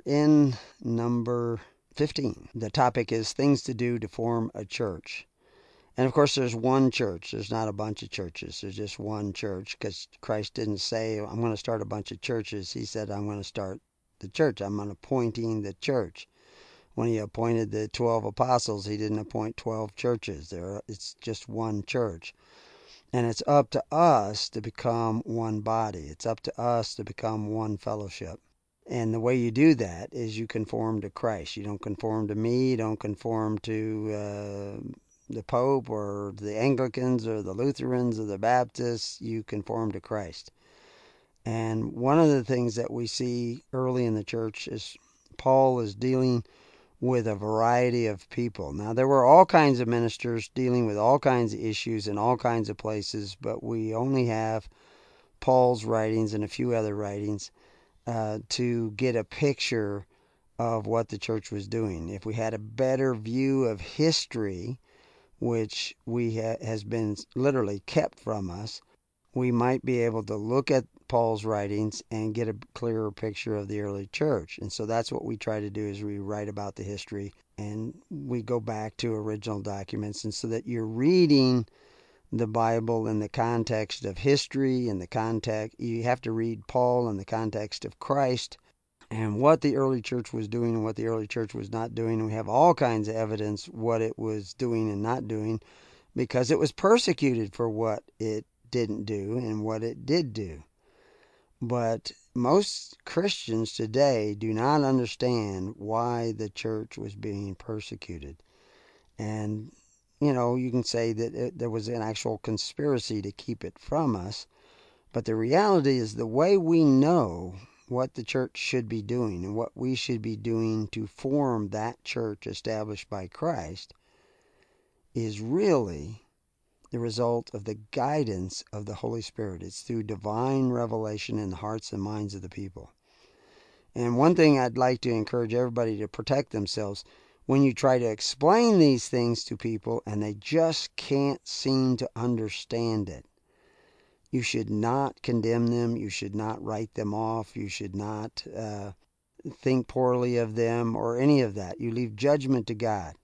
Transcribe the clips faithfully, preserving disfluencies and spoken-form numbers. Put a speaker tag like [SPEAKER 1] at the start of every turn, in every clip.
[SPEAKER 1] in number fifteen. The topic is things to do to form a church. And of course, there's one church. There's not a bunch of churches. There's just one church, because Christ didn't say, I'm going to start a bunch of churches. He said, I'm going to start the church. I'm appointing the church. When he appointed the twelve apostles, he didn't appoint twelve churches. There, it's just one church. And it's up to us to become one body. It's up to us to become one fellowship. And the way you do that is you conform to Christ. You don't conform to me. You don't conform to uh, the Pope or the Anglicans or the Lutherans or the Baptists. You conform to Christ. And one of the things that we see early in the church is Paul is dealing with a variety of people. Now, there were all kinds of ministers dealing with all kinds of issues in all kinds of places, but we only have Paul's writings and a few other writings uh, to get a picture of what the church was doing. If we had a better view of history, which we ha- has been literally kept from us, we might be able to look at Paul's writings and get a clearer picture of the early church. And so that's what we try to do, is we write about the history and we go back to original documents, and so that you're reading the Bible in the context of history, in the context, you have to read Paul in the context of Christ and what the early church was doing and what the early church was not doing. And we have all kinds of evidence what it was doing and not doing, because it was persecuted for what it didn't do and what it did do. But most Christians today do not understand why the church was being persecuted. And, you know, you can say that it, there was an actual conspiracy to keep it from us. But the reality is, the way we know what the church should be doing and what we should be doing to form that church established by Christ is really the result of the guidance of the Holy Spirit. It's through divine revelation in the hearts and minds of the people. And one thing I'd like to encourage everybody to protect themselves: when you try to explain these things to people and they just can't seem to understand it, you should not condemn them. You should not write them off. You should not uh, think poorly of them or any of that. You leave judgment to God.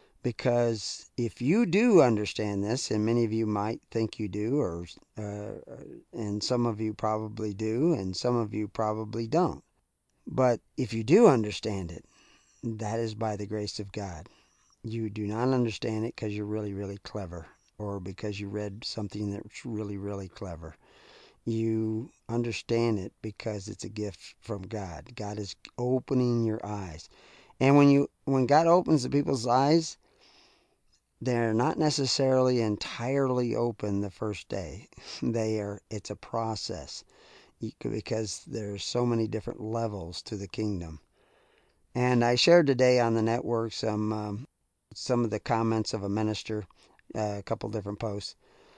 [SPEAKER 1] Because if you do understand this, and many of you might think you do, or uh, and some of you probably do, and some of you probably don't. But if you do understand it, that is by the grace of God. You do not understand it because you're really, really clever, or because you read something that's really, really clever. You understand it because it's a gift from God. God is opening your eyes. And when you when God opens the people's eyes, they're not necessarily entirely open the first day. They are. It's a process, because there's so many different levels to the kingdom. And I shared today on the network some um, some of the comments of a minister, uh, a couple different posts,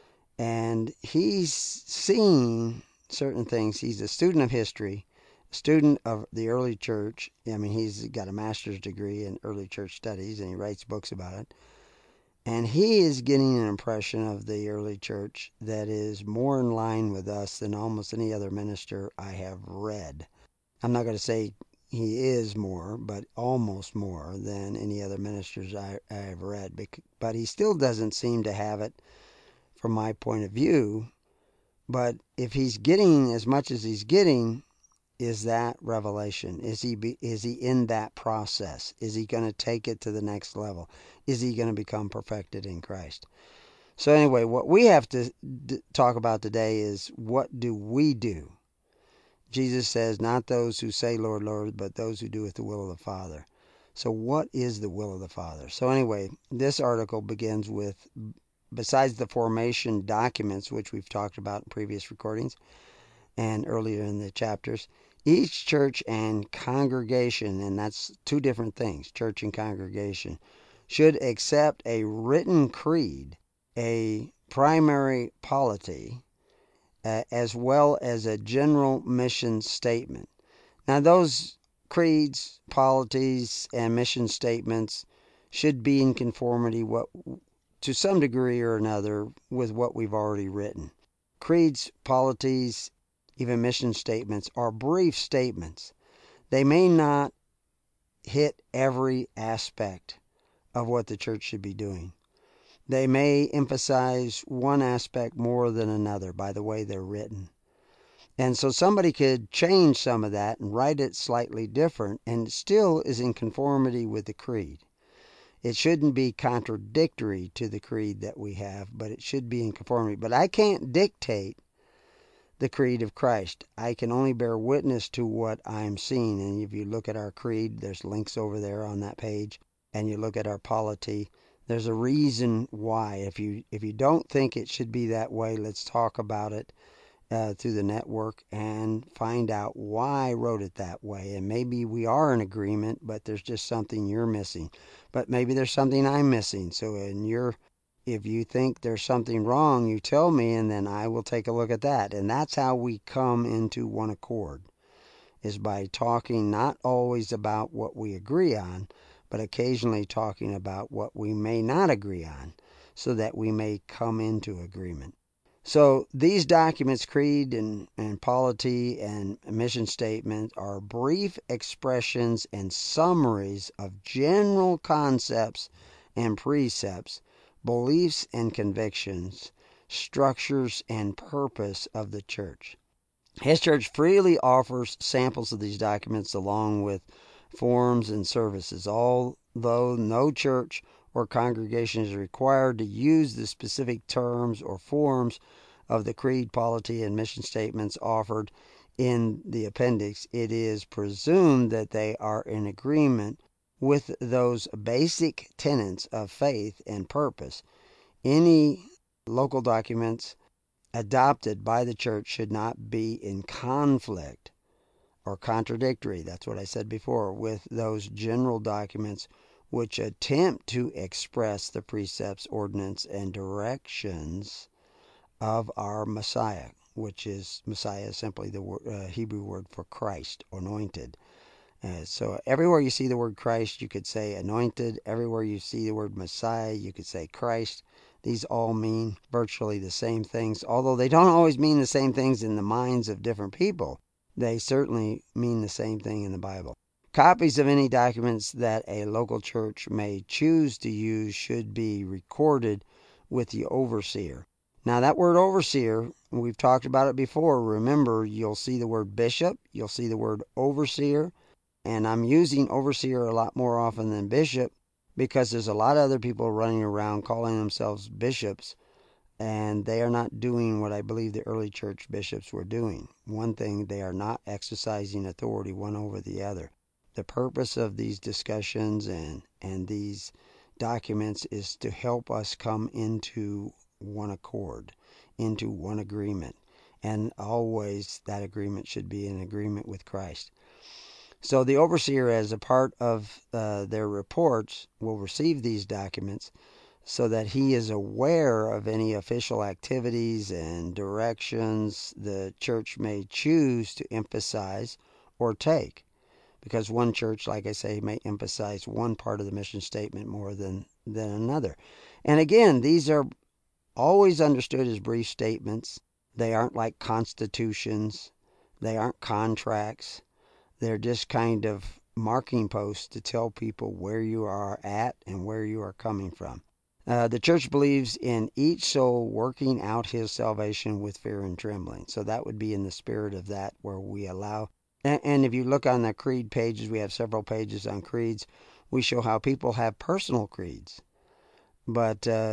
[SPEAKER 1] and he's seen certain things. He's a student of history, a student of the early church. I mean, he's got a master's degree in early church studies, and he writes books about it. And he is getting an impression of the early church that is more in line with us than almost any other minister I have read. I'm not going to say he is more, but almost more than any other ministers I, I have read. But he still doesn't seem to have it from my point of view. But if he's getting as much as he's getting, is that revelation? Is he be, is he in that process? Is he going to take it to the next level? Is he going to become perfected in Christ? So anyway, what we have to d- talk about today is, what do we do? Jesus says, not those who say, Lord, Lord, but those who do the will of the Father. So what is the will of the Father? So anyway, this article begins with, besides the formation documents, which we've talked about in previous recordings and earlier in the chapters, each church and congregation, and that's two different things, church and congregation, should accept a written creed, a primary polity, uh, as well as a general mission statement. Now, those creeds, polities, and mission statements should be in conformity, what, to some degree or another, with what we've already written. Creeds, polities, even mission statements are brief statements. They may not hit every aspect of what the church should be doing. They may emphasize one aspect more than another by the way they're written. And so somebody could change some of that and write it slightly different, and it still is in conformity with the creed. It shouldn't be contradictory to the creed that we have, but it should be in conformity. But I can't dictate the creed of Christ. I can only bear witness to what I'm seeing. And if you look at our creed, there's links over there on that page, and you look at our polity, there's a reason why. If you if you don't think it should be that way, let's talk about it uh, through the network and find out why I wrote it that way. And maybe we are in agreement, but there's just something you're missing. But maybe there's something I'm missing. So in your if you think there's something wrong, you tell me, and then I will take a look at that. And that's how we come into one accord, is by talking not always about what we agree on, but occasionally talking about what we may not agree on, so that we may come into agreement. So these documents, creed and, and polity and mission statement, are brief expressions and summaries of general concepts and precepts, beliefs and convictions, structures and purpose of the church. His church freely offers samples of these documents along with forms and services, although no church or congregation is required to use the specific terms or forms of the creed, polity, and mission statements offered in the appendix. It is presumed that they are in agreement with those basic tenets of faith and purpose. Any local documents adopted by the church should not be in conflict or contradictory, that's what I said before, with those general documents which attempt to express the precepts, ordinance, and directions of our Messiah, which is Messiah is simply the word, uh, Hebrew word for Christ, anointed. Uh, so everywhere you see the word Christ, you could say anointed. Everywhere you see the word Messiah, you could say Christ. These all mean virtually the same things, although they don't always mean the same things in the minds of different people. They certainly mean the same thing in the Bible. Copies of any documents that a local church may choose to use should be recorded with the overseer. Now that word overseer, we've talked about it before. Remember, you'll see the word bishop, you'll see the word overseer, and I'm using overseer a lot more often than bishop because there's a lot of other people running around calling themselves bishops, and they are not doing what I believe the early church bishops were doing. One thing, they are not exercising authority one over the other. The purpose of these discussions and, and these documents is to help us come into one accord, into one agreement. And always that agreement should be an agreement with Christ. So the overseer, as a part of uh, their reports, will receive these documents so that he is aware of any official activities and directions the church may choose to emphasize or take. Because one church, like I say, may emphasize one part of the mission statement more than, than another. And again, these are always understood as brief statements. They aren't like constitutions. They aren't contracts. They're just kind of marking posts to tell people where you are at and where you are coming from. Uh, the church believes in each soul working out his salvation with fear and trembling. So that would be in the spirit of that, where we allow. And, and if you look on the creed pages, we have several pages on creeds. We show how people have personal creeds. But uh,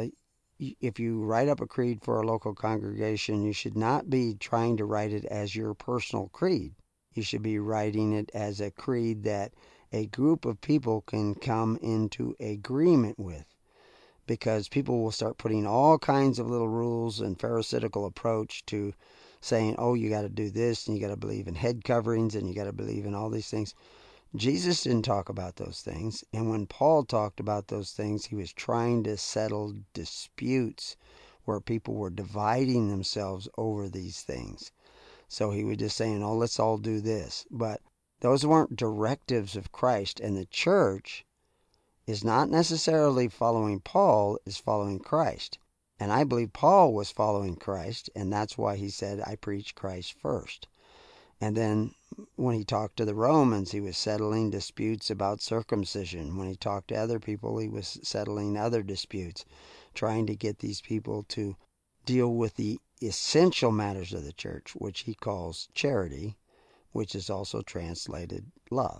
[SPEAKER 1] if you write up a creed for a local congregation, you should not be trying to write it as your personal creed. You should be writing it as a creed that a group of people can come into agreement with. Because people will start putting all kinds of little rules and pharisaical approach to saying, oh, you got to do this, and you got to believe in head coverings, and you got to believe in all these things. Jesus didn't talk about those things. And when Paul talked about those things, he was trying to settle disputes where people were dividing themselves over these things. So he was just saying, oh, let's all do this. But those weren't directives of Christ. And the church is not necessarily following Paul, is following Christ. And I believe Paul was following Christ, and that's why he said, I preach Christ first. And then when he talked to the Romans, he was settling disputes about circumcision. When he talked to other people, he was settling other disputes, trying to get these people to deal with the essential matters of the church, which he calls charity, which is also translated love.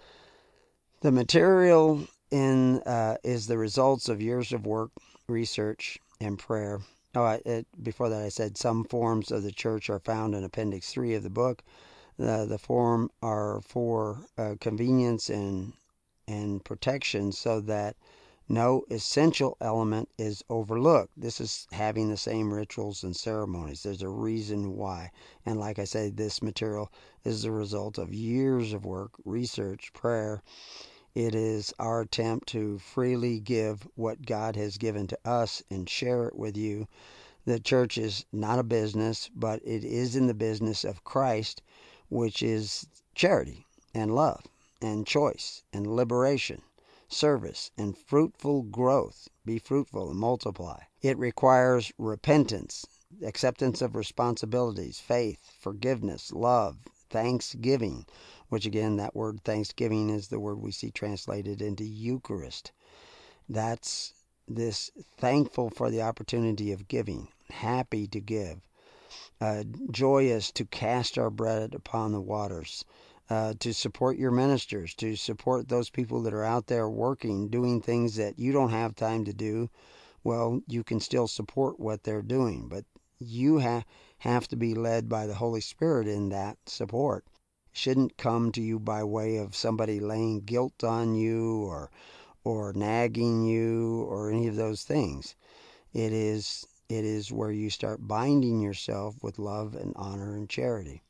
[SPEAKER 1] The material in uh, is the results of years of work, research, and prayer. Oh, I, it, before that I said some forms of the church are found in Appendix three of the book. The, the form are for uh, convenience and, and protection so that no essential element is overlooked. This is having the same rituals and ceremonies. There's a reason why. And like I said, this material is the result of years of work, research, prayer. It is our attempt to freely give what God has given to us and share it with you. The church is not a business, but it is in the business of Christ, which is charity and love and choice and liberation, service and fruitful growth. Be fruitful and multiply. It requires repentance, acceptance of responsibilities, faith, forgiveness, love, thanksgiving, which again, that word thanksgiving is the word we see translated into Eucharist. That's this thankful for the opportunity of giving, happy to give, uh, joyous to cast our bread upon the waters, uh, to support your ministers, to support those people that are out there working, doing things that you don't have time to do. Well, you can still support what they're doing, but you ha- have to be led by the Holy Spirit in that support. It shouldn't come to you by way of somebody laying guilt on you or or nagging you or any of those things. It is it is where you start binding yourself with love and honor and charity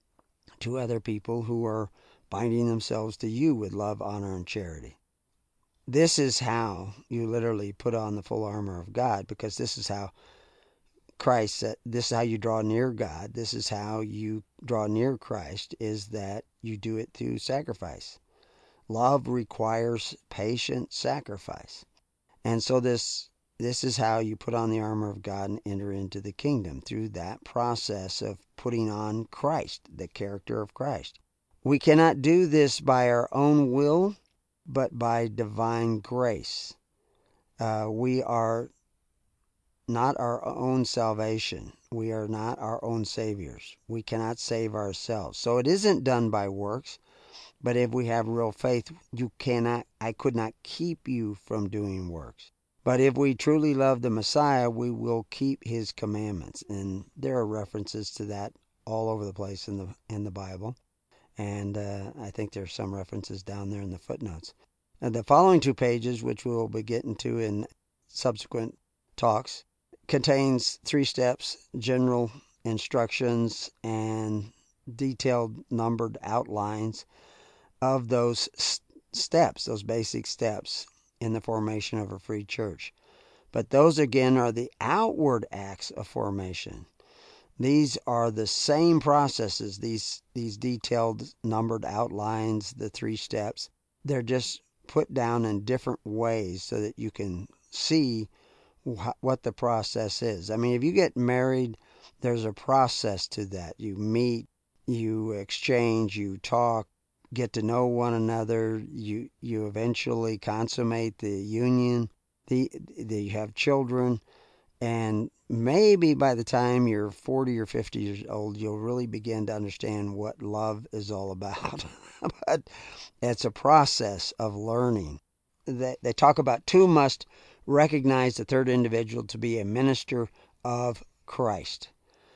[SPEAKER 1] to other people who are binding themselves to you with love, honor, and charity. This is how you literally put on the full armor of God, because this is how Christ said, this is how you draw near God. This is how you draw near Christ, is that you do it through sacrifice. Love requires patient sacrifice. And so this this is how you put on the armor of God and enter into the kingdom, through that process of putting on Christ, the character of Christ. We cannot do this by our own will, but by divine grace. Uh, we are not our own salvation. We are not our own saviors. We cannot save ourselves. So it isn't done by works. But if we have real faith, you cannot, I could not keep you from doing works. But if we truly love the Messiah, we will keep his commandments. And there are references to that all over the place in the in the Bible. And uh, I think there's some references down there in the footnotes. And the following two pages, which we will be getting to in subsequent talks, contains three steps, general instructions, and detailed numbered outlines of those steps, those basic steps in the formation of a free church. But those again are the outward acts of formation. These are the same processes, these these detailed numbered outlines, the three steps. They're just put down in different ways so that you can see wh- what the process is. I mean, if you get married, there's a process to that. You meet, you exchange, you talk, get to know one another. You you eventually consummate the union. The, the you have children, and maybe by the time you're forty or fifty years old, you'll really begin to understand what love is all about. But it's a process of learning. They, they talk about two must recognize the third individual to be a minister of Christ.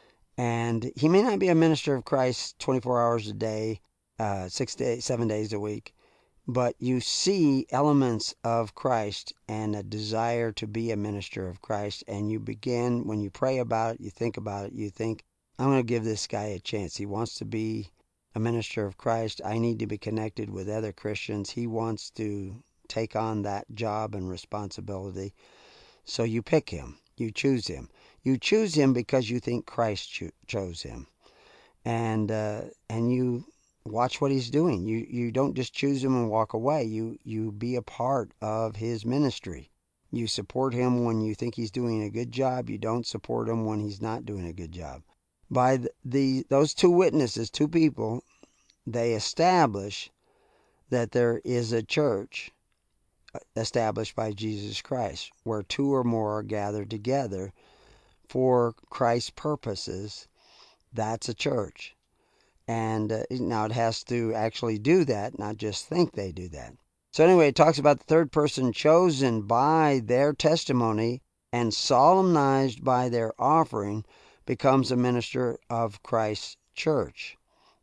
[SPEAKER 1] And he may not be a minister of Christ twenty-four hours a day, uh, six days, seven days a week, but you see elements of Christ and a desire to be a minister of Christ. And you begin, when you pray about it, you think about it, you think, I'm going to give this guy a chance. He wants to be a minister of Christ. I need to be connected with other Christians. He wants to take on that job and responsibility. So you pick him. You choose him. You choose him because you think Christ cho- chose him. And uh, and you watch what he's doing. You you don't just choose him and walk away. You you be a part of his ministry. You support him when you think he's doing a good job. You don't support him when he's not doing a good job. By the, the those two witnesses, two people, they establish that there is a church established by Jesus Christ, where two or more are gathered together for Christ's purposes. That's a church. And uh, now it has to actually do that, not just think they do that. So anyway, it talks about the third person chosen by their testimony and solemnized by their offering becomes a minister of Christ's church.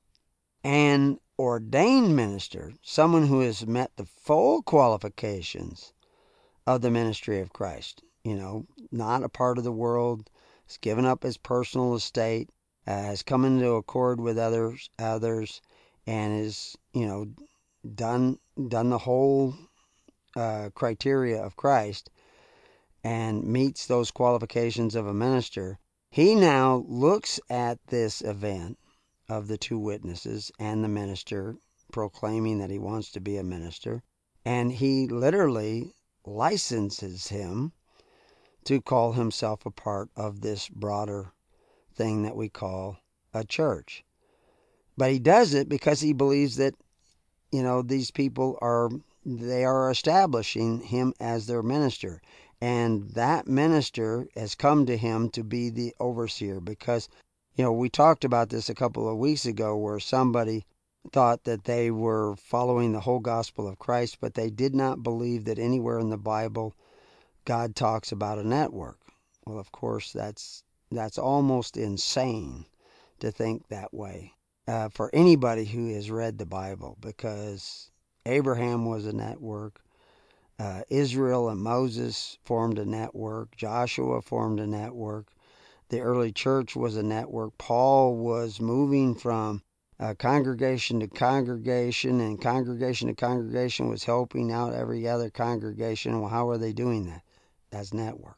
[SPEAKER 1] An ordained minister, someone who has met the full qualifications of the ministry of Christ, you know, not a part of the world, has given up his personal estate, uh, has come into accord with others, others, and is, you know, done done the whole uh, criteria of Christ, and meets those qualifications of a minister. He now looks at this event of the two witnesses and the minister proclaiming that he wants to be a minister, and he literally licenses him to call himself a part of this broader thing that we call a church. But he does it because he believes that, you know, these people are, they are establishing him as their minister. And that minister has come to him to be the overseer because, you know, we talked about this a couple of weeks ago where somebody thought that they were following the whole gospel of Christ, but they did not believe that anywhere in the Bible God talks about a network. Well, of course, that's that's almost insane to think that way uh, for anybody who has read the Bible, because Abraham was a network, uh, Israel and Moses formed a network, Joshua formed a network, the early church was a network. Paul was moving from uh, congregation to congregation, and congregation to congregation was helping out every other congregation. Well, how are they doing that? That's network.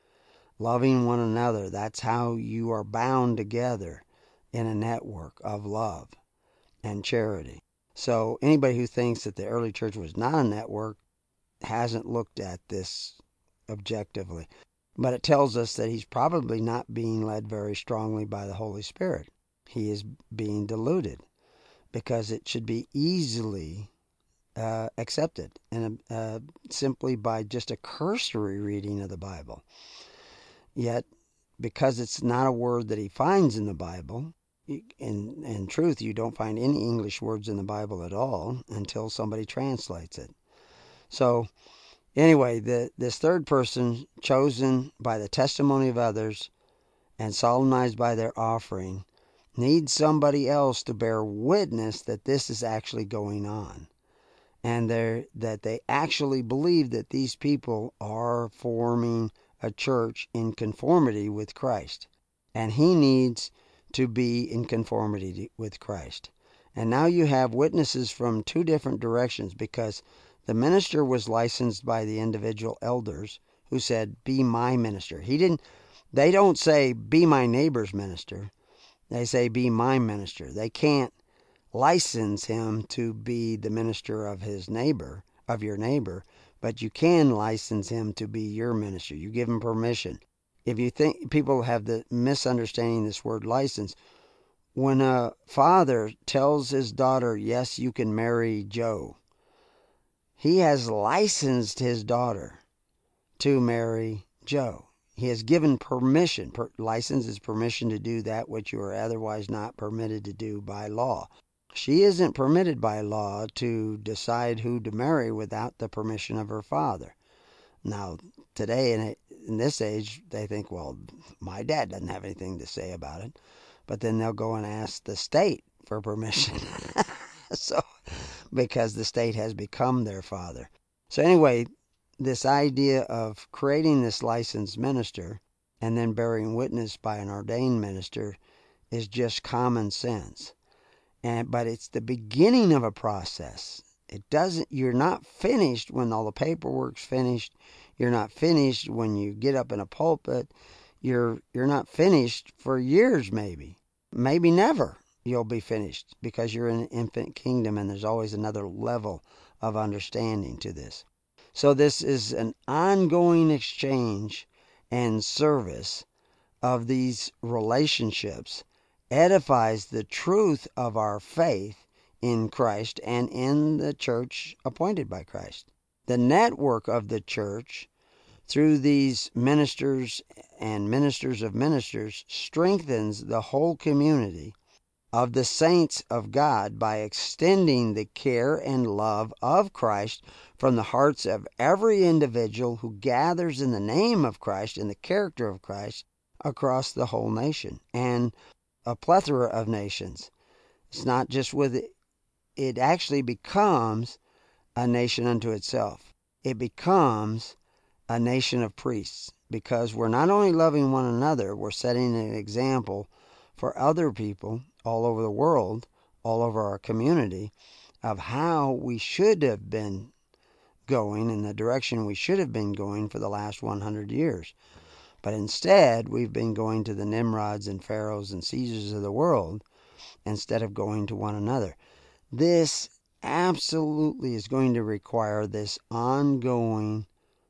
[SPEAKER 1] Loving one another, that's how you are bound together in a network of love and charity. So anybody who thinks that the early church was not a network hasn't looked at this objectively. But it tells us that he's probably not being led very strongly by the Holy Spirit. He is being deluded because it should be easily uh, accepted and uh, simply by just a cursory reading of the Bible. Yet, because it's not a word that he finds in the Bible, in, in truth, you don't find any English words in the Bible at all until somebody translates it. So, anyway, the, this third person, chosen by the testimony of others and solemnized by their offering, needs somebody else to bear witness that this is actually going on, and that they actually believe that these people are forming a church in conformity with Christ. And he needs to be in conformity with Christ. And now you have witnesses from two different directions, because the minister was licensed by the individual elders who said, "Be my minister." He didn't, they don't say, "Be my neighbor's minister." They say, "Be my minister." They can't license him to be the minister of his neighbor, of your neighbor, but you can license him to be your minister. You give him permission. If you think, people have the misunderstanding this word license. When a father tells his daughter, "Yes, you can marry Joe," he has licensed his daughter to marry Joe. He has given permission. Per- license is permission to do that which you are otherwise not permitted to do by law. She isn't permitted by law to decide who to marry without the permission of her father. Now, today, in, in this age, they think, well, my dad doesn't have anything to say about it. But then they'll go and ask the state for permission. So, because the state has become their father. So anyway, this idea of creating this licensed minister and then bearing witness by an ordained minister is just common sense. And but it's the beginning of a process. It doesn't, you're not finished when all the paperwork's finished. You're not finished when you get up in a pulpit. You're you're not finished for years, maybe. Maybe never you'll be finished, because you're in an infant kingdom and there's always another level of understanding to this. So this is an ongoing exchange and service of these relationships edifies the truth of our faith in Christ and in the church appointed by Christ. The network of the church through these ministers and ministers of ministers strengthens the whole community of the saints of God by extending the care and love of Christ from the hearts of every individual who gathers in the name of Christ, in the character of Christ, across the whole nation and a plethora of nations. It's not just with it, it actually becomes a nation unto itself. It becomes a nation of priests, because we're not only loving one another, we're setting an example for other people all over the world, all over our community, of how we should have been going, in the direction we should have been going for the last one hundred years. But instead, we've been going to the Nimrods and Pharaohs and Caesars of the world instead of going to one another. This absolutely is going to require this ongoing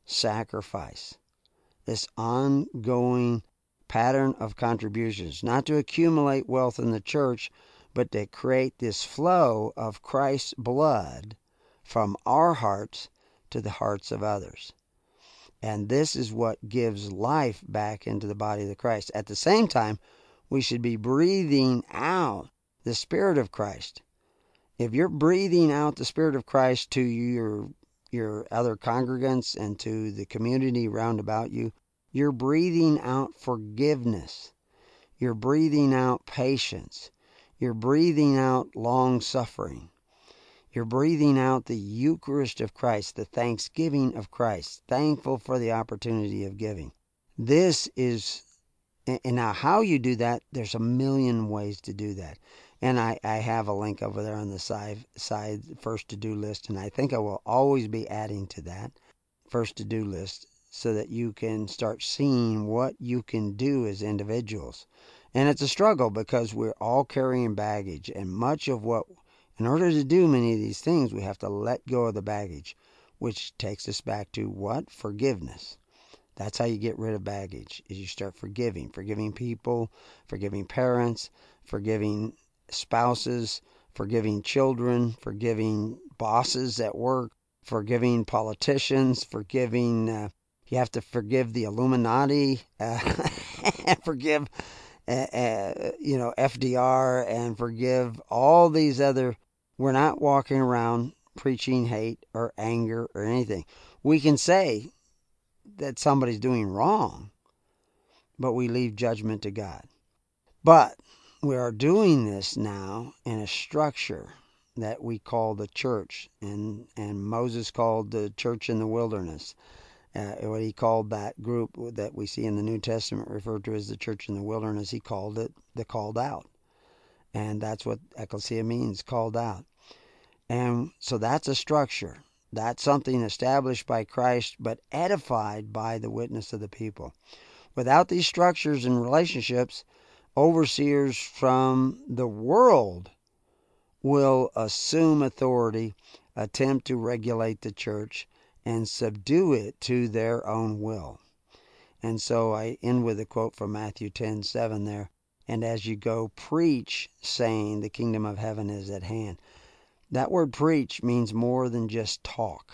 [SPEAKER 1] sacrifice, this ongoing pattern of contributions, not to accumulate wealth in the church, but to create this flow of Christ's blood from our hearts to the hearts of others. And this is what gives life back into the body of the Christ. At the same time, we should be breathing out the Spirit of Christ. If you're breathing out the Spirit of Christ to your your other congregants and to the community round about you, you're breathing out forgiveness. You're breathing out patience. You're breathing out long-suffering. You're breathing out the Eucharist of Christ, the thanksgiving of Christ, thankful for the opportunity of giving. This is, and now how you do that, there's a million ways to do that. And I, I have a link over there on the side, side first to-do list, and I think I will always be adding to that first to-do list so that you can start seeing what you can do as individuals. And it's a struggle because we're all carrying baggage, and much of what, in order to do many of these things, we have to let go of the baggage, which takes us back to what? Forgiveness. That's how you get rid of baggage, is you start forgiving. Forgiving people, forgiving parents, forgiving spouses, forgiving children, forgiving bosses at work, forgiving politicians, forgiving, uh, you have to forgive the Illuminati, uh, forgive, uh, uh, you know, F D R, and forgive all these other. We're not walking around preaching hate or anger or anything. We can say that somebody's doing wrong, but we leave judgment to God. But we are doing this now in a structure that we call the church, and, and Moses called the church in the wilderness. Uh, what he called that group that we see in the New Testament referred to as the church in the wilderness, he called it the called out. And that's what ecclesia means, called out. And so that's a structure. That's something established by Christ, but edified by the witness of the people. Without these structures and relationships, overseers from the world will assume authority, attempt to regulate the church, and subdue it to their own will. And so I end with a quote from Matthew ten seven there. And as you go, preach, saying the kingdom of heaven is at hand. That word preach means more than just talk.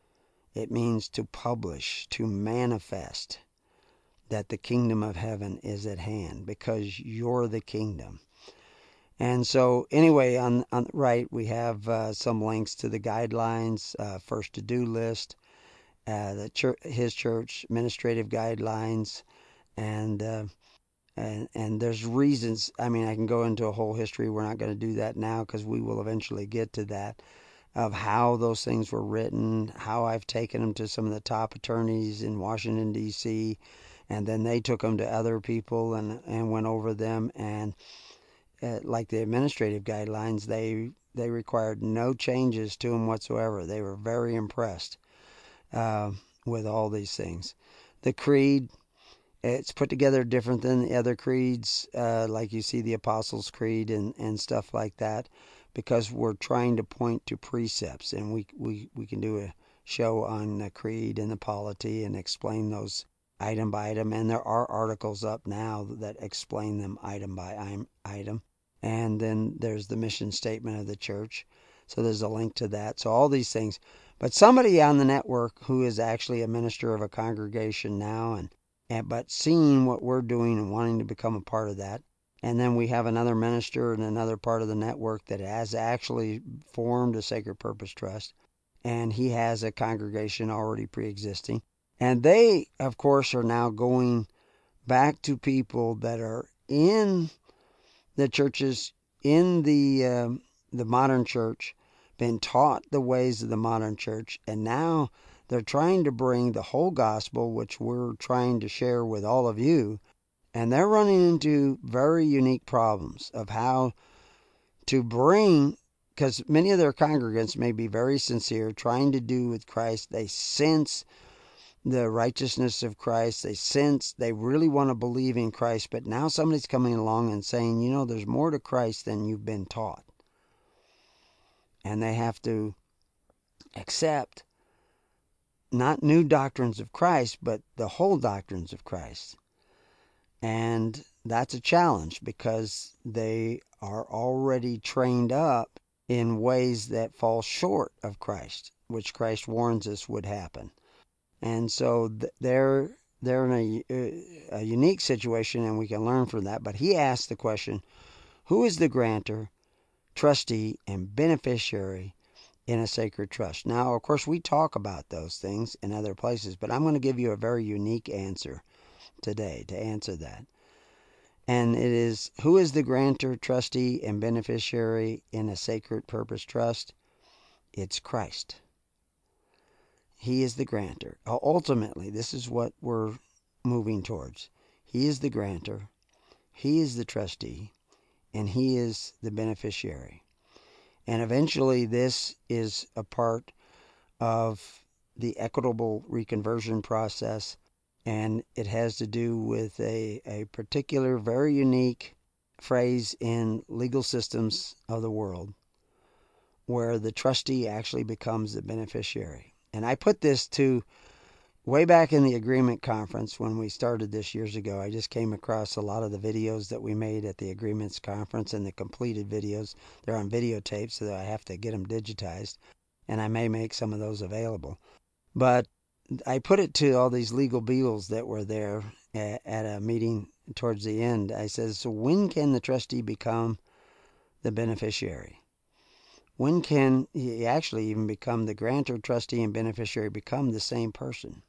[SPEAKER 1] It means to publish, to manifest that the kingdom of heaven is at hand, because you're the kingdom. And so anyway, on, on the right, we have uh, some links to the guidelines, uh, first to-do list, uh, the church, his church administrative guidelines, and uh, and and there's reasons. I mean, I can go into a whole history. We're not going to do that now because we will eventually get to that, of how those things were written, how I've taken them to some of the top attorneys in Washington, D C, and then they took them to other people and, and went over them. And uh, like the administrative guidelines, they they required no changes to them whatsoever. They were very impressed uh, with all these things. The creed, it's put together different than the other creeds, uh, like you see the Apostles' Creed and, and stuff like that, because we're trying to point to precepts, and we, we, we can do a show on the creed and the polity and explain those item by item, and there are articles up now that explain them item by item. And then there's the mission statement of the church. So there's a link to that. So all these things. But somebody on the network who is actually a minister of a congregation now, and, and but seeing what we're doing and wanting to become a part of that. And then we have another minister in another part of the network that has actually formed a Sacred Purpose Trust. And he has a congregation already pre-existing. And they, of course, are now going back to people that are in the churches, in the um, the modern church, been taught the ways of the modern church, and now they're trying to bring the whole gospel, which we're trying to share with all of you, and they're running into very unique problems of how to bring, because many of their congregants may be very sincere, trying to do with Christ. They sense the righteousness of Christ. They sense they really want to believe in Christ, but now somebody's coming along and saying, you know, there's more to Christ than you've been taught. And they have to accept not new doctrines of Christ, but the whole doctrines of Christ. And that's a challenge because they are already trained up in ways that fall short of Christ, which Christ warns us would happen. And so they're they're in a, a unique situation, and we can learn from that. But he asked the question, who is the grantor, trustee, and beneficiary in a sacred trust? Now, of course, we talk about those things in other places, but I'm going to give you a very unique answer today to answer that. And it is, who is the grantor, trustee, and beneficiary in a Sacred Purpose Trust? It's Christ. He is the grantor. Ultimately, this is what we're moving towards. He is the grantor, he is the trustee, and he is the beneficiary. And eventually this is a part of the equitable reconversion process, and it has to do with a, a particular, very unique phrase in legal systems of the world where the trustee actually becomes the beneficiary. And I put this to way back in the Agreement Conference when we started this years ago. I just came across a lot of the videos that we made at the Agreements Conference and the completed videos. They're on videotape, so that I have to get them digitized, and I may make some of those available. But I put it to all these legal beagles that were there at, at a meeting towards the end. I said, so when can the trustee become the beneficiary? When can he actually even become the grantor, trustee, and beneficiary become the same person?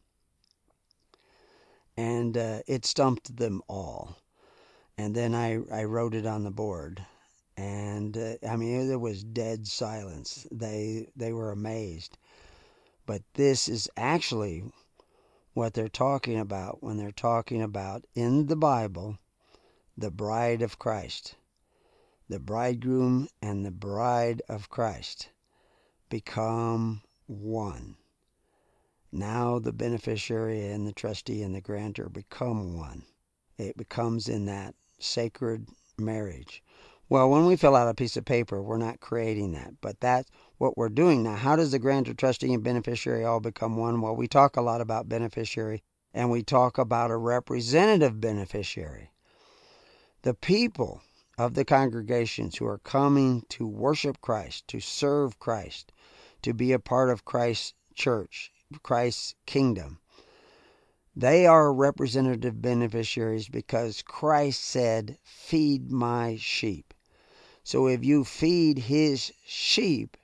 [SPEAKER 1] And uh, it stumped them all. And then I, I wrote it on the board. And, uh, I mean, there was dead silence. They, they were amazed. But this is actually what they're talking about when they're talking about, in the Bible, the bride of Christ. The bridegroom and the bride of Christ become one. Now the beneficiary and the trustee and the grantor become one. It becomes in that sacred marriage. Well, when we fill out a piece of paper, we're not creating that, but that's what we're doing. Now, how does the grantor, trustee, and beneficiary all become one? Well, we talk a lot about beneficiary, and we talk about a representative beneficiary. The people of the congregations who are coming to worship Christ, to serve Christ, to be a part of Christ's church, Christ's kingdom, they are representative beneficiaries because Christ said, feed my sheep. So if you feed his sheep,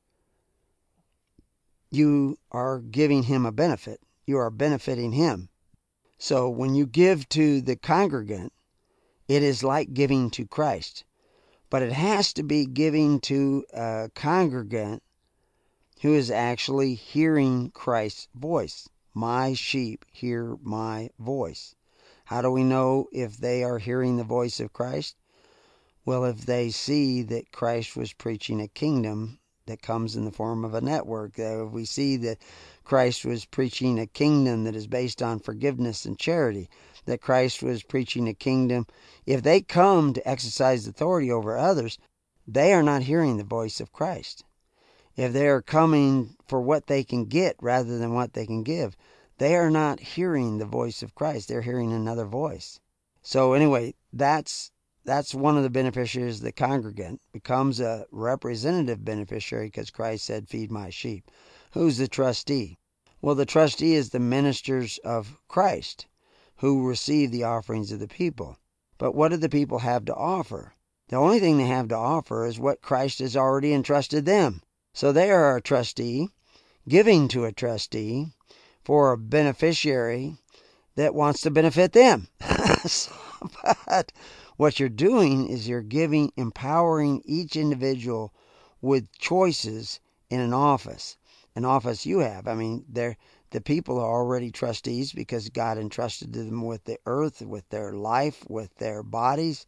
[SPEAKER 1] you are giving him a benefit. You are benefiting him. So when you give to the congregant, it is like giving to Christ. But it has to be giving to a congregant who is actually hearing Christ's voice. My sheep hear my voice. How do we know if they are hearing the voice of Christ? Well, if they see that Christ was preaching a kingdom that comes in the form of a network, if we see that Christ was preaching a kingdom that is based on forgiveness and charity, that Christ was preaching a kingdom, if they come to exercise authority over others, they are not hearing the voice of Christ. If they are coming for what they can get rather than what they can give, they are not hearing the voice of Christ. They're hearing another voice. So anyway, that's that's one of the beneficiaries. The congregant becomes a representative beneficiary because Christ said, feed my sheep. Who's the trustee? Well, the trustee is the ministers of Christ who receive the offerings of the people. But what do the people have to offer? The only thing they have to offer is what Christ has already entrusted them. So they are a trustee, giving to a trustee for a beneficiary that wants to benefit them. So, but what you're doing is you're giving, empowering each individual with choices in an office. An office you have. I mean, they're, the people are already trustees because God entrusted them with the earth, with their life, with their bodies.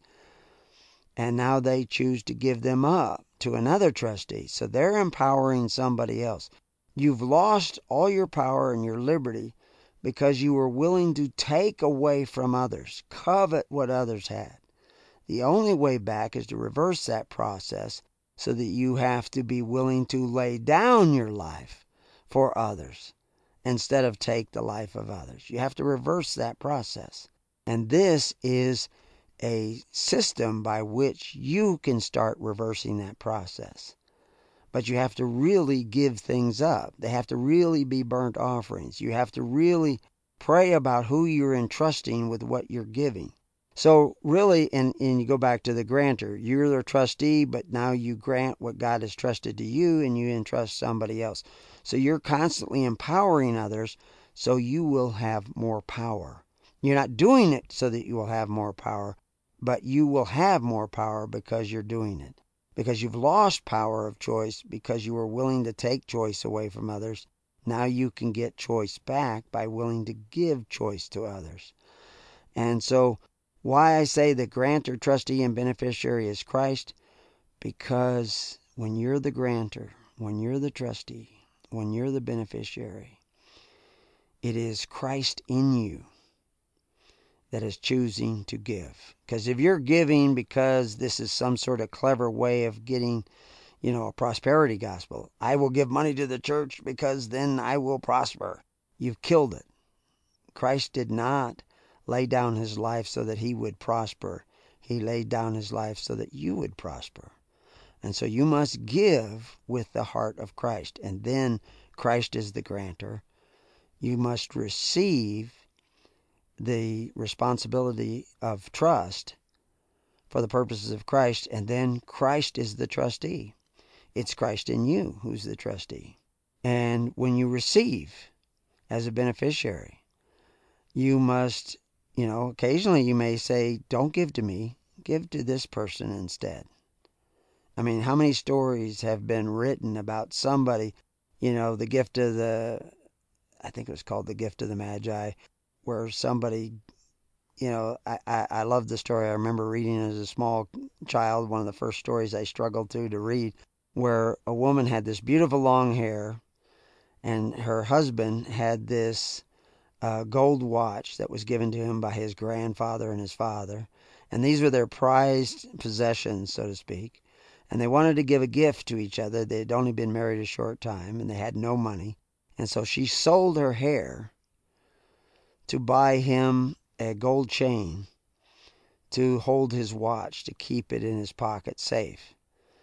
[SPEAKER 1] And now they choose to give them up to another trustee. So they're empowering somebody else. You've lost all your power and your liberty because you were willing to take away from others, covet what others had. The only way back is to reverse that process so that you have to be willing to lay down your life for others instead of take the life of others. You have to reverse that process. And this is a system by which you can start reversing that process. But you have to really give things up. They have to really be burnt offerings. You have to really pray about who you're entrusting with what you're giving. So really, and, and you go back to the grantor, you're the trustee, but now you grant what God has trusted to you and you entrust somebody else. So you're constantly empowering others so you will have more power. You're not doing it so that you will have more power, but you will have more power because you're doing it. Because you've lost power of choice because you were willing to take choice away from others. Now you can get choice back by willing to give choice to others. And so why I say the grantor, trustee, and beneficiary is Christ, because when you're the grantor, when you're the trustee, when you're the beneficiary, it is Christ in you that is choosing to give. Because if you're giving because this is some sort of clever way of getting, you know, a prosperity gospel, I will give money to the church because then I will prosper. You've killed it. Christ did not lay down his life so that he would prosper. He laid down his life so that you would prosper. And so you must give with the heart of Christ. And then Christ is the grantor. You must receive the responsibility of trust for the purposes of Christ. And then Christ is the trustee. It's Christ in you who's the trustee. And when you receive as a beneficiary, you must, you know, occasionally you may say, don't give to me, give to this person instead. I mean, how many stories have been written about somebody, you know, the gift of the, I think it was called the gift of the Magi, where somebody, you know, I, I, I love the story. I remember reading as a small child, one of the first stories I struggled to to read, where a woman had this beautiful long hair, and her husband had this uh, gold watch that was given to him by his grandfather and his father. And these were their prized possessions, so to speak. And they wanted to give a gift to each other. They had only been married a short time, and they had no money. And so she sold her hair to buy him a gold chain to hold his watch, to keep it in his pocket safe.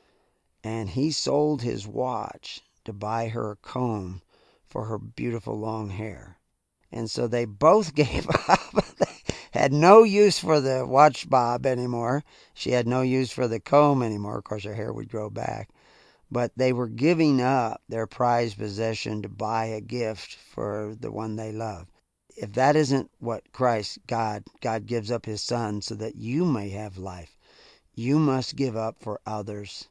[SPEAKER 1] And he sold his watch to buy her a comb for her beautiful long hair. And so they both gave up. They had no use for the watch bob anymore. She had no use for the comb anymore. Of course, her hair would grow back. But they were giving up their prized possession to buy a gift for the one they love. If that isn't what Christ, God, God gives up his son so that you may have life, you must give up for others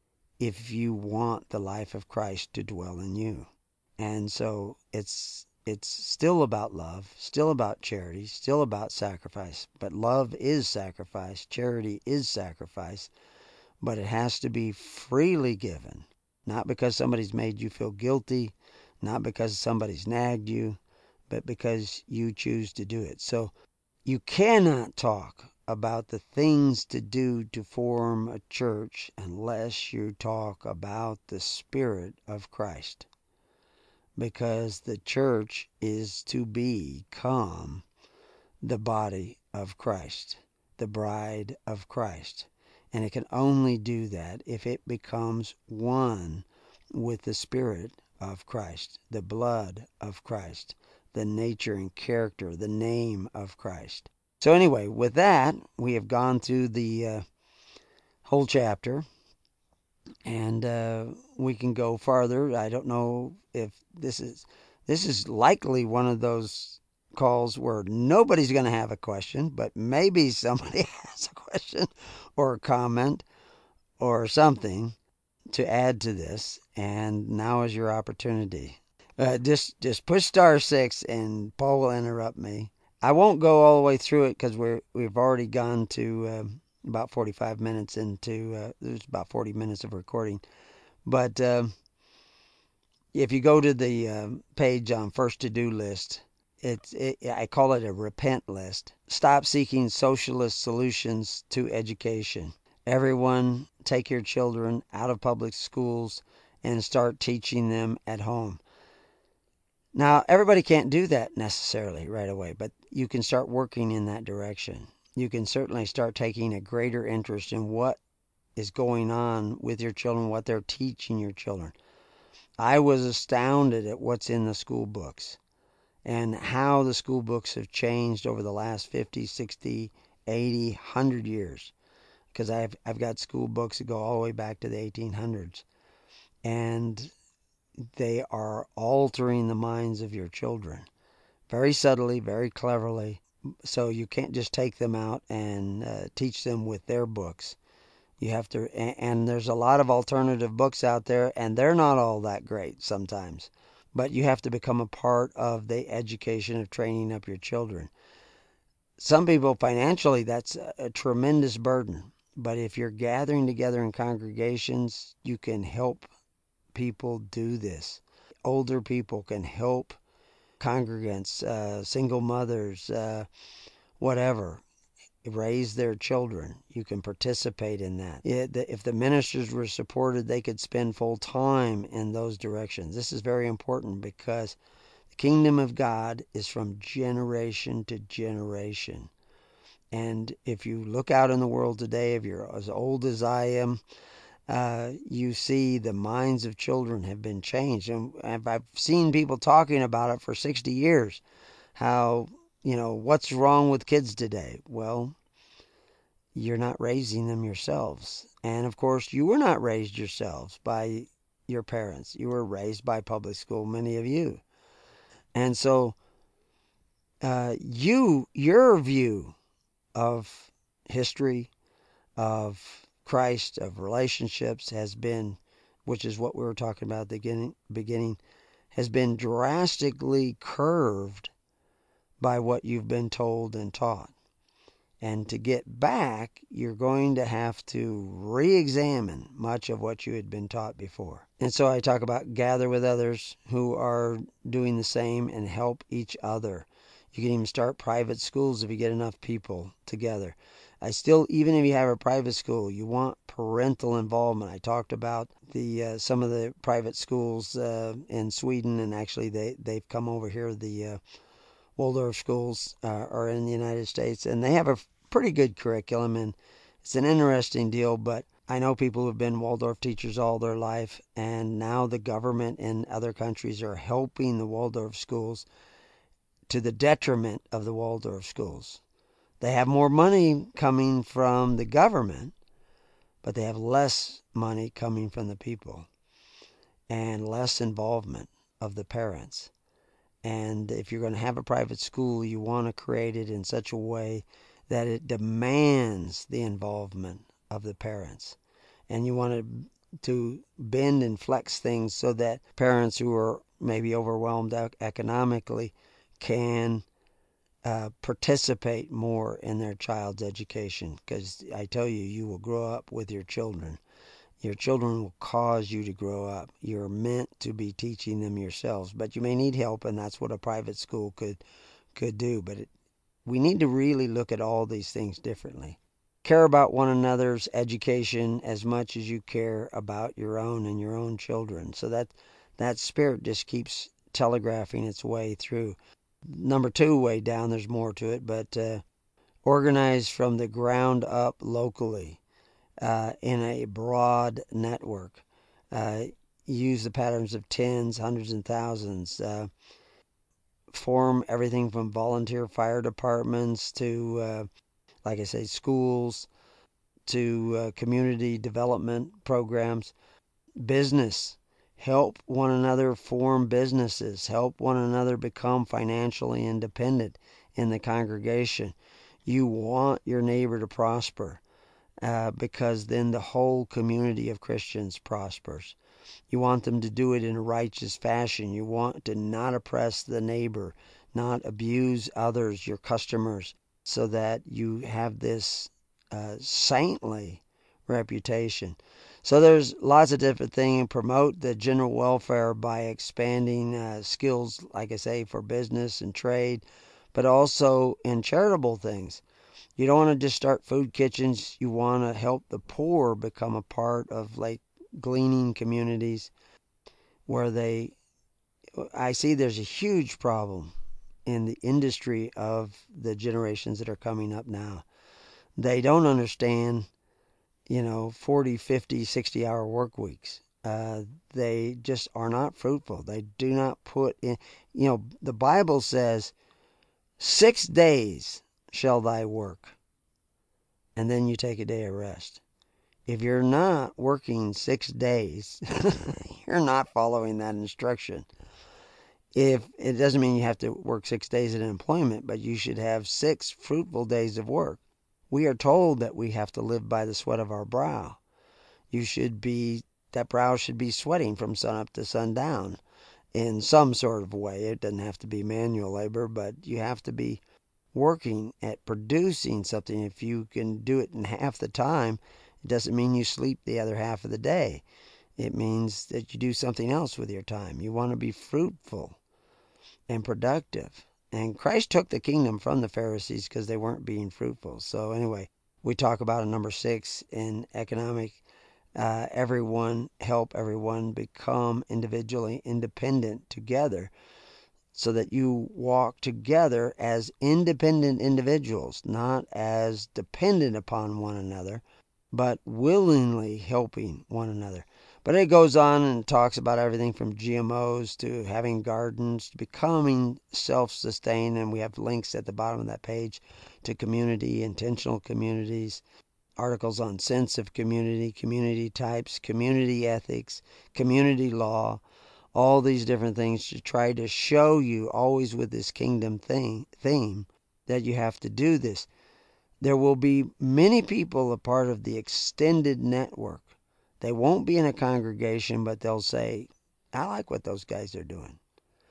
[SPEAKER 1] if you want the life of Christ to dwell in you. And so it's it's still about love, still about charity, still about sacrifice. But love is sacrifice, charity is sacrifice, but it has to be freely given. Not because somebody's made you feel guilty, not because somebody's nagged you, but because you choose to do it. So you cannot talk about the things to do to form a church unless you talk about the Spirit of Christ. because the church is to become the body of Christ, the bride of Christ. And it can only do that if it becomes one with the Spirit of Christ, the blood of Christ, the nature and character, the name of Christ. So anyway, with that, we have gone through the uh, whole chapter, and uh, we can go farther. I don't know if this is this is likely one of those calls where nobody's going to have a question, but maybe somebody has a question or a comment or something to add to this, and now is your opportunity. Uh, just just push star six, and Paul will interrupt me. I won't go all the way through it because we're we've already gone to uh, about forty-five minutes into. Uh, there's about forty minutes of recording, but uh, if you go to the uh, page on First To Do List, it's it, I call it a repent list. Stop seeking socialist solutions to education. Everyone, take your children out of public schools and start teaching them at home. Now, everybody can't do that necessarily right away, but you can start working in that direction. You can certainly start taking a greater interest in what is going on with your children, what they're teaching your children. I was astounded at what's in the school books and how the school books have changed over the last fifty, sixty, eighty, one hundred years. Because I've, I've got school books that go all the way back to the eighteen hundreds. And they are altering the minds of your children very subtly, very cleverly. So you can't just take them out and uh, teach them with their books. You have to, and, and there's a lot of alternative books out there, and they're not all that great sometimes. But you have to become a part of the education of training up your children. Some people, financially, that's a, a tremendous burden. But if you're gathering together in congregations, you can help people do this. Older people can help congregants, uh, single mothers, uh, whatever, raise their children. You can participate in that. If the ministers were supported, they could spend full time in those directions. This is very important because the kingdom of God is from generation to generation. And if you look out in the world today, if you're as old as I am, uh, you see the minds of children have been changed. And I've seen people talking about it for sixty years. How, you know, what's wrong with kids today? Well, you're not raising them yourselves. And of course, you were not raised yourselves by your parents. You were raised by public school, many of you. And so, uh, you, your view of history, of Christ, of relationships has been, which is what we were talking about at the beginning, beginning has been drastically curved by what you've been told and taught. And to get back, you're going to have to re-examine much of what you had been taught before. And so I talk about gather with others who are doing the same and help each other. You can even start private schools if you get enough people together. I still, even if you have a private school, you want parental involvement. I talked about the uh, some of the private schools uh, in Sweden, and actually they, they've come over here. The uh, Waldorf schools uh, are in the United States, and they have a pretty good curriculum, and it's an interesting deal. But I know people who have been Waldorf teachers all their life, and now the government in other countries are helping the Waldorf schools to the detriment of the Waldorf schools. They have more money coming from the government, but they have less money coming from the people and less involvement of the parents. And if you're going to have a private school, you want to create it in such a way that it demands the involvement of the parents. And you want to, to bend and flex things so that parents who are maybe overwhelmed economically can uh, participate more in their child's education. Because I tell you, you will grow up with your children. Your children will cause you to grow up. You're meant to be teaching them yourselves, but you may need help, and that's what a private school could could do. But it, we need to really look at all these things differently. Care about one another's education as much as you care about your own and your own children. So that that spirit just keeps telegraphing its way through. Number two, way down, there's more to it, but uh, organized from the ground up locally uh, in a broad network. Uh, use the patterns of tens, hundreds, and thousands. Uh, form everything from volunteer fire departments to, uh, like I say, schools, to uh, community development programs. Business. Help one another form businesses. Help one another become financially independent in the congregation. You want your neighbor to prosper uh, because then the whole community of Christians prospers. You want them to do it in a righteous fashion. You want to not oppress the neighbor, not abuse others, your customers, so that you have this uh, saintly reputation. So there's lots of different things. Promote the general welfare by expanding uh, skills, like I say, for business and trade, but also in charitable things. You don't want to just start food kitchens. You want to help the poor become a part of like gleaning communities where they, I see there's a huge problem in the industry of the generations that are coming up now. They don't understand, you know, forty, fifty, sixty hour work weeks. Uh, they just are not fruitful. They do not put in, you know, the Bible says, six days shall thy work, and then you take a day of rest. If you're not working six days, you're not following that instruction. If it doesn't mean you have to work six days in employment, but you should have six fruitful days of work. We are told that we have to live by the sweat of our brow. You should be, that brow should be sweating from sun up to sundown in some sort of way. It doesn't have to be manual labor, but you have to be working at producing something. If you can do it in half the time, it doesn't mean you sleep the other half of the day. It means that you do something else with your time. You want to be fruitful and productive. And Christ took the kingdom from the Pharisees because they weren't being fruitful. So anyway, we talk about in number six in economic, uh, everyone help everyone become individually independent together, so that you walk together as independent individuals, not as dependent upon one another, but willingly helping one another. But it goes on and talks about everything from G M Os to having gardens to becoming self-sustained. And we have links at the bottom of that page to community, intentional communities, articles on sense of community, community types, community ethics, community law, all these different things to try to show you, always with this kingdom thing, theme, that you have to do this. There will be many people a part of the extended network. They won't be in a congregation, but they'll say, I like what those guys are doing.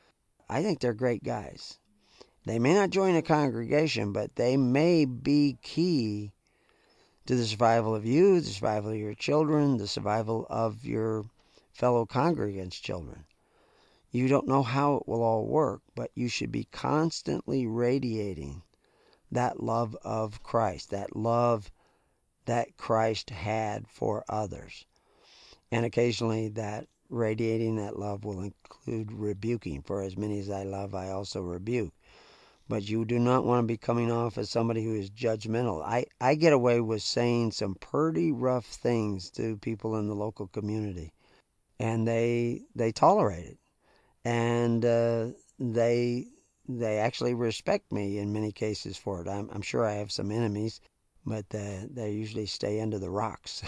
[SPEAKER 1] I think they're great guys. They may not join a congregation, but they may be key to the survival of you, the survival of your children, the survival of your fellow congregants' children. You don't know how it will all work, but you should be constantly radiating that love of Christ, that love that Christ had for others. And occasionally that radiating that love will include rebuking. For as many as I love, I also rebuke. But you do not want to be coming off as somebody who is judgmental. I, I get away with saying some pretty rough things to people in the local community. And they they tolerate it. And uh, they they actually respect me in many cases for it. I'm, I'm sure I have some enemies, but uh, they usually stay under the rocks.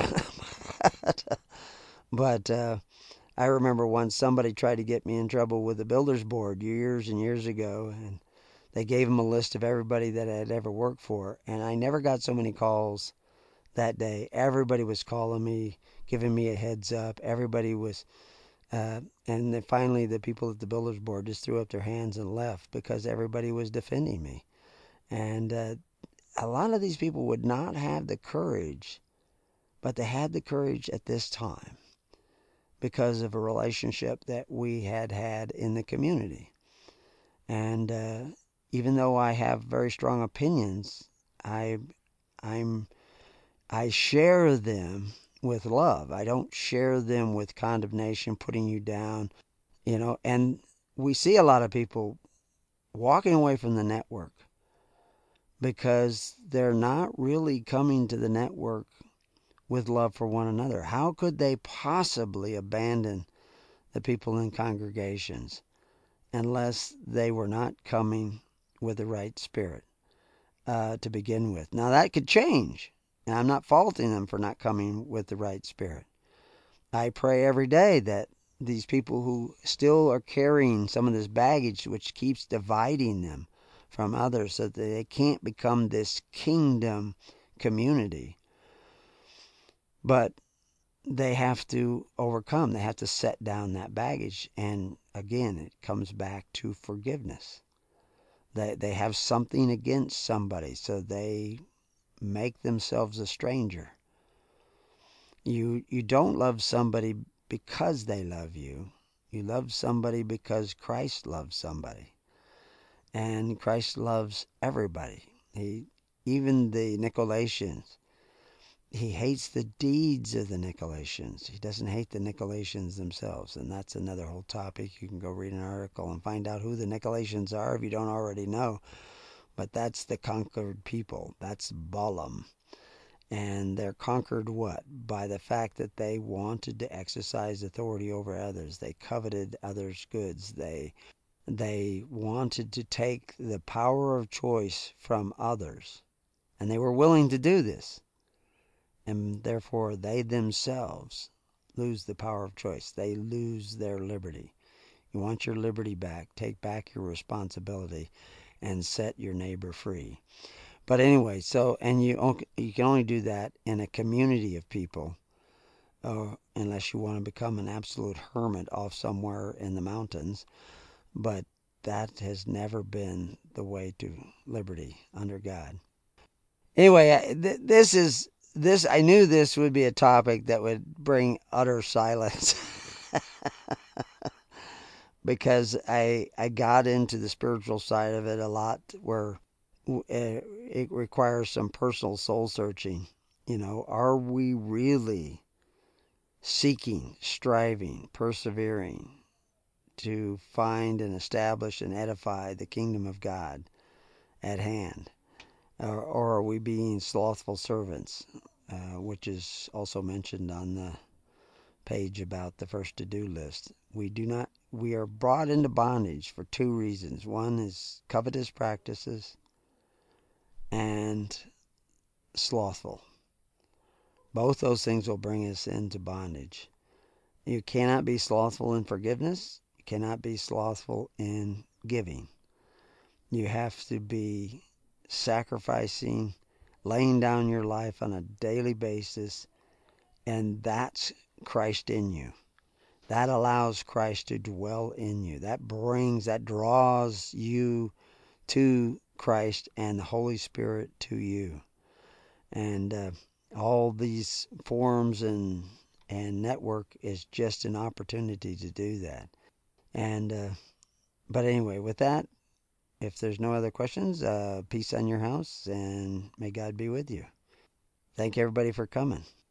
[SPEAKER 1] But uh, I remember once somebody tried to get me in trouble with the Builders Board years and years ago, and they gave them a list of everybody that I had ever worked for, and I never got so many calls that day. Everybody was calling me, giving me a heads up. Everybody was, uh, and then finally the people at the Builders Board just threw up their hands and left because everybody was defending me. And uh, a lot of these people would not have the courage, but they had the courage at this time because of a relationship that we had had in the community. And uh, even though I have very strong opinions, I, I'm, I share them with love. I don't share them with condemnation, putting you down, you know. And we see a lot of people walking away from the network because they're not really coming to the network with love for one another. How could they possibly abandon the people in congregations unless they were not coming with the right spirit uh, to begin with? Now, that could change, and I'm not faulting them for not coming with the right spirit. I pray every day that these people who still are carrying some of this baggage which keeps dividing them from others, so that they can't become this kingdom community. But they have to overcome. They have to set down that baggage. And again, it comes back to forgiveness. They, they have something against somebody, so they make themselves a stranger. You, you don't love somebody because they love you. You love somebody because Christ loves somebody. And Christ loves everybody. He, even the Nicolaitans. He hates the deeds of the Nicolaitans. He doesn't hate the Nicolaitans themselves. And that's another whole topic. You can go read an article and find out who the Nicolaitans are if you don't already know. But that's the conquered people. That's Balaam. And they're conquered what? By the fact that they wanted to exercise authority over others. They coveted others' goods. They, they wanted to take the power of choice from others. And they were willing to do this. And therefore they themselves lose the power of choice. They lose their liberty. You want your liberty back. Take back your responsibility and set your neighbor free. But anyway, so, and you you can only do that in a community of people, uh, unless you want to become an absolute hermit off somewhere in the mountains. But that has never been the way to liberty under God. Anyway, th- this is this. I knew this would be a topic that would bring utter silence. Because I I got into the spiritual side of it a lot, where it requires some personal soul searching. You know, are we really seeking, striving, persevering to find and establish and edify the kingdom of God at hand? Or, or are we being slothful servants, uh, which is also mentioned on the page about the first to-do list? We do not. We are brought into bondage for two reasons. One is covetous practices and slothful. Both those things will bring us into bondage. You cannot be slothful in forgiveness. You cannot be slothful in giving. You have to be sacrificing, laying down your life on a daily basis, and that's Christ in you. That allows Christ to dwell in you. That brings, that draws you to Christ and the Holy Spirit to you. And uh, all these forums and and network is just an opportunity to do that. And uh, but anyway, with that, if there's no other questions, uh, peace on your house, and may God be with you. Thank everybody for coming.